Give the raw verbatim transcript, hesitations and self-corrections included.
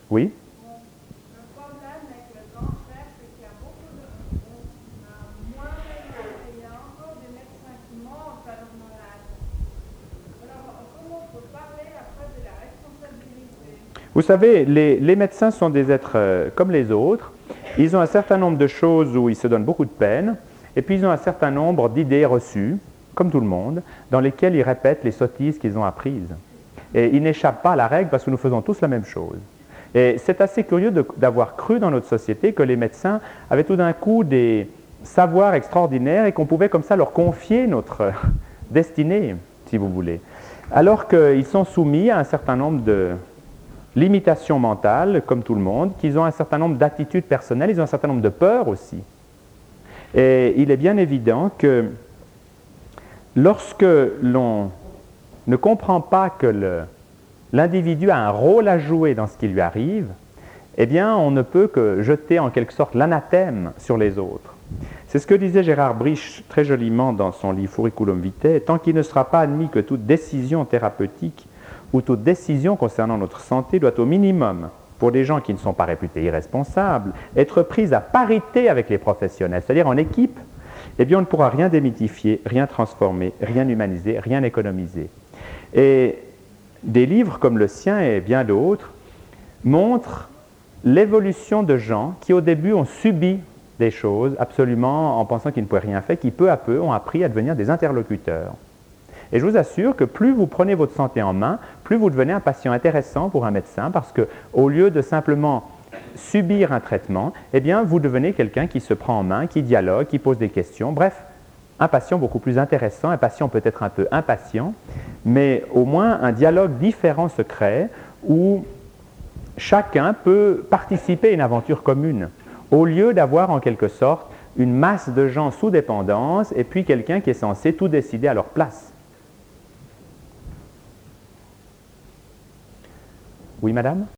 Oui? Le problème avec le cancer, c'est qu'il y a beaucoup de euh, moins et il y a encore des médecins qui mentent à leurs malades. Alors, comment on peut parler après de la responsabilité? Vous savez, les, les médecins sont des êtres euh, comme les autres. Ils ont un certain nombre de choses où ils se donnent beaucoup de peine, et puis ils ont un certain nombre d'idées reçues, comme tout le monde, dans lesquelles ils répètent les sottises qu'ils ont apprises. Et ils n'échappent pas à la règle parce que nous faisons tous la même chose. Et c'est assez curieux de, d'avoir cru dans notre société que les médecins avaient tout d'un coup des savoirs extraordinaires et qu'on pouvait comme ça leur confier notre destinée, si vous voulez. Alors qu'ils sont soumis à un certain nombre de limitations mentales, comme tout le monde, qu'ils ont un certain nombre d'attitudes personnelles, ils ont un certain nombre de peurs aussi. Et il est bien évident que lorsque l'on ne comprend pas que le, l'individu a un rôle à jouer dans ce qui lui arrive, eh bien, on ne peut que jeter en quelque sorte l'anathème sur les autres. C'est ce que disait Gérard Brich très joliment dans son livre Furiculum Vitae, tant qu'il ne sera pas admis que toute décision thérapeutique ou toute décision concernant notre santé doit au minimum, pour des gens qui ne sont pas réputés irresponsables, être prise à parité avec les professionnels, c'est-à-dire en équipe, eh bien on ne pourra rien démythifier, rien transformer, rien humaniser, rien économiser. Et des livres comme le sien et bien d'autres montrent l'évolution de gens qui au début ont subi des choses absolument en pensant qu'ils ne pouvaient rien faire, qui peu à peu ont appris à devenir des interlocuteurs. Et je vous assure que plus vous prenez votre santé en main, plus vous devenez un patient intéressant pour un médecin, parce qu'au lieu de simplement subir un traitement, eh bien, vous devenez quelqu'un qui se prend en main, qui dialogue, qui pose des questions. Bref, un patient beaucoup plus intéressant, un patient peut-être un peu impatient, mais au moins un dialogue différent se crée où chacun peut participer à une aventure commune, au lieu d'avoir en quelque sorte une masse de gens sous dépendance et puis quelqu'un qui est censé tout décider à leur place. Oui, madame?